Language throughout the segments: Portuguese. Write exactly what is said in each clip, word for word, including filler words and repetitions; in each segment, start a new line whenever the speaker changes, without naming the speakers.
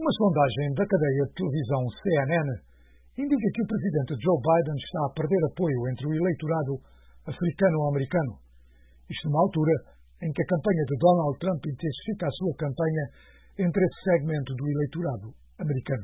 Uma sondagem da cadeia de televisão C N N indica que o presidente Joe Biden está a perder apoio entre o eleitorado africano-americano. Isto numa altura em que a campanha de Donald Trump intensifica a sua campanha entre esse segmento do eleitorado americano.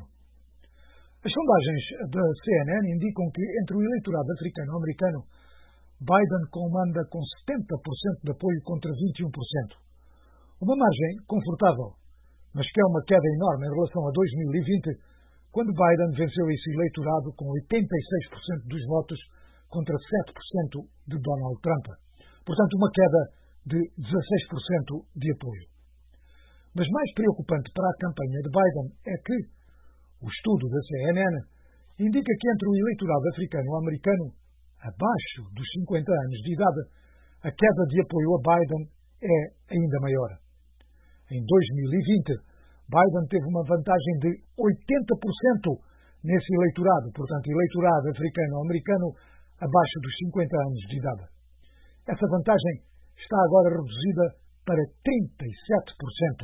As sondagens da C N N indicam que entre o eleitorado africano-americano, Biden comanda com setenta por cento de apoio contra vinte e um por cento. Uma margem confortável, mas que é uma queda enorme em relação a dois mil e vinte, quando Biden venceu esse eleitorado com oitenta e seis por cento dos votos contra sete por cento de Donald Trump. Portanto, uma queda de dezasseis por cento de apoio. Mas mais preocupante para a campanha de Biden é que o estudo da C N N indica que entre o eleitorado africano-americano abaixo dos cinquenta anos de idade, a queda de apoio a Biden é ainda maior. Em dois mil e vinte, Biden teve uma vantagem de oitenta por cento nesse eleitorado, portanto, eleitorado africano-americano abaixo dos cinquenta anos de idade. Essa vantagem está agora reduzida para trinta e sete por cento.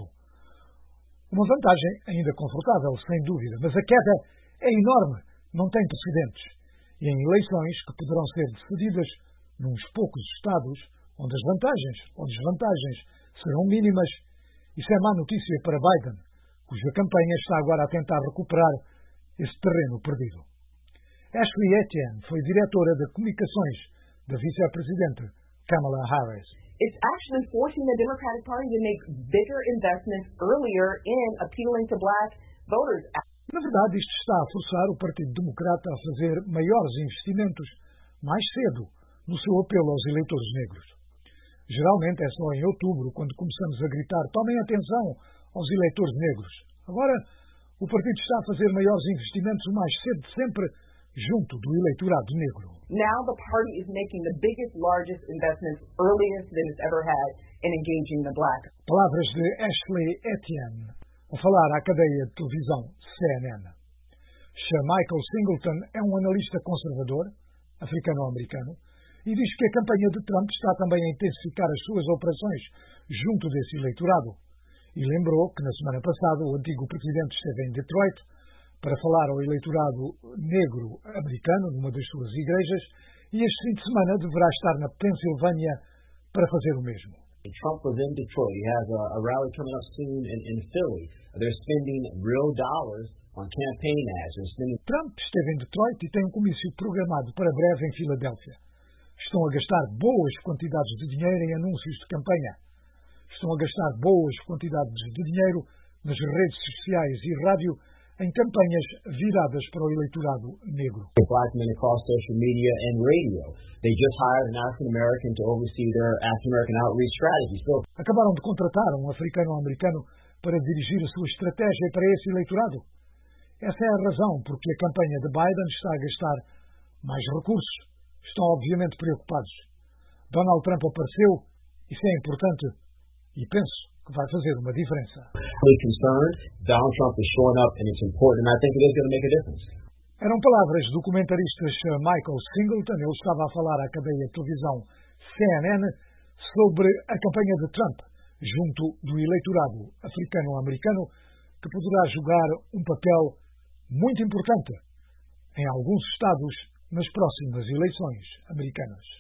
Uma vantagem ainda confortável, sem dúvida, mas a queda é enorme, não tem precedentes. E em eleições que poderão ser decididas nos poucos estados onde as vantagens ou desvantagens serão mínimas, isso é má notícia para Biden, cuja campanha está agora a tentar recuperar esse terreno perdido. Ashley Etienne foi diretora de comunicações da vice-presidente Kamala Harris.
It's actually forcing the Democratic Party to make bigger investments earlier in appealing to black voters.
Na verdade, isto está a forçar o Partido Democrata a fazer maiores investimentos mais cedo no seu apelo aos eleitores negros. Geralmente é só em outubro, quando começamos a gritar tomem atenção aos eleitores negros. Agora, o partido está a fazer maiores investimentos o mais cedo de sempre junto do eleitorado negro.
Now the party is making the biggest, largest investments earliest than it's ever had in engaging the black.
Palavras de Ashley Etienne, a falar à cadeia de televisão C N N. Sir Michael Singleton é um analista conservador, africano-americano, e diz que a campanha de Trump está também a intensificar as suas operações junto desse eleitorado. E lembrou que na semana passada o antigo presidente esteve em Detroit para falar ao eleitorado negro americano numa das suas igrejas e este fim de semana deverá estar na Pensilvânia para fazer o mesmo.
Trump was in Detroit. He has a, a rally coming up soon in, in Philly. They're spending real dollars on campaign ads. They're spending...
Trump esteve em Detroit e tem um comício programado para breve em Filadélfia. Estão a gastar boas quantidades de dinheiro em anúncios de campanha. Estão a gastar boas quantidades de dinheiro nas redes sociais e rádio em campanhas viradas para o eleitorado negro.
Black men across social media and radio. They just hired an African American to oversee their African American outreach strategy. So,
acabaram de contratar um africano-americano para dirigir a sua estratégia para esse eleitorado. Essa é a razão porque a campanha de Biden está a gastar mais recursos. Estão obviamente preocupados. Donald Trump apareceu, isso é importante e penso que vai fazer uma diferença.
Really concerned. Donald Trump is showing up and it's important and I think it is going to make a difference.
Eram palavras do comentarista Michael Singleton. Ele estava a falar à cadeia de televisão C N N sobre a campanha de Trump junto do eleitorado africano-americano que poderá jogar um papel muito importante em alguns estados nas próximas eleições americanas.